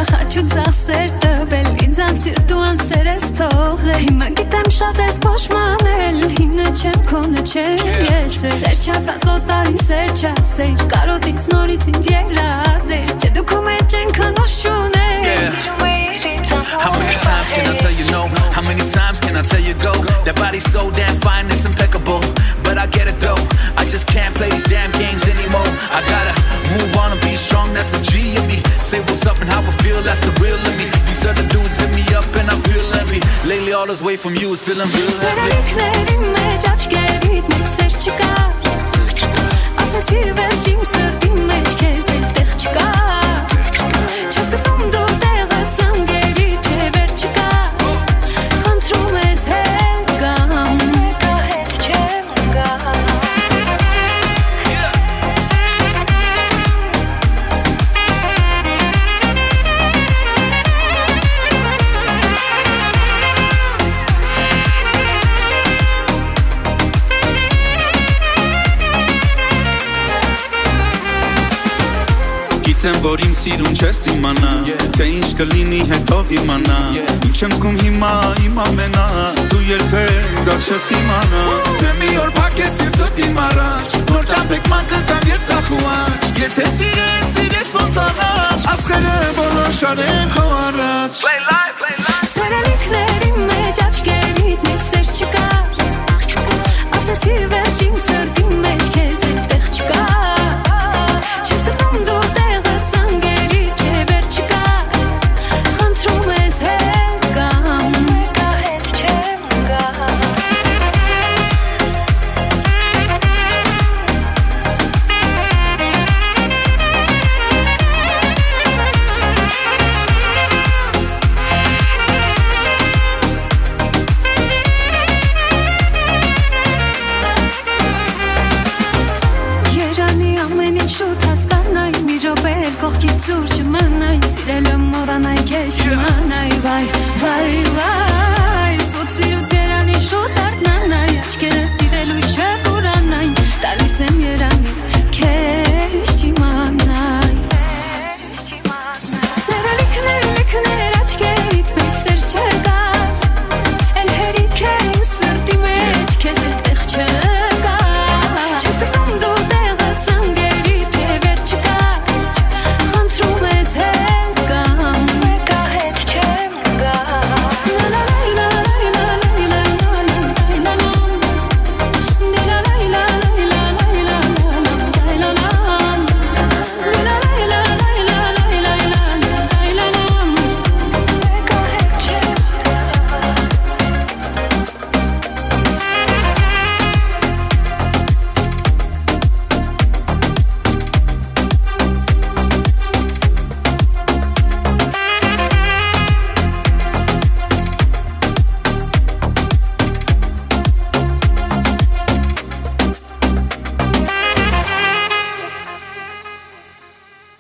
խաչու ծախսեր տվել ինձան սիրտուան սերես թողել հիմա գիտեմ շատ ես փոշմանել հիմնը չեմ քոնը չեմ ես սեր չապրած օտարին սեր չասեր կարոտից նորից ինձ երազեր չէ դու քո մեջ ենքան ուշուներ How many times can I tell you no? How many times can I tell you go? That body's so damn fine, it's impeccable. But I get it though, I just can't play these damn games anymore. I gotta move on and be strong, that's the G of me. Say what's up and how I feel, that's the real of me. These other dudes hit me up and I feel envy. Lately all this way from you is feeling real heavy. Գիտեմ, որ իմ սիրուն չես դիմանա Թե ինչ կլինի հետով իմանա Ինչ եմ զգում հիմա իմ ամենա Դու երբեք դա չես իմանա Թե մի օր փակ է սիրտդ իմ առաջ Նոր ճամպեկման կգամ ես ախուաչ Եթե սիրես ոնց առաջ Ասխերը բոլոր շարեն քո առաջ Սերելիքների մեջ աչքերիդ մեկ սեր չկա Ասացի վերջին սրտի մեջ քեզ այդտեղ չկա Չես դնում դու Կողքից զուր չմանայ, սիրելը մորանայ քեզ չմանայ, վայ, վայ, վայ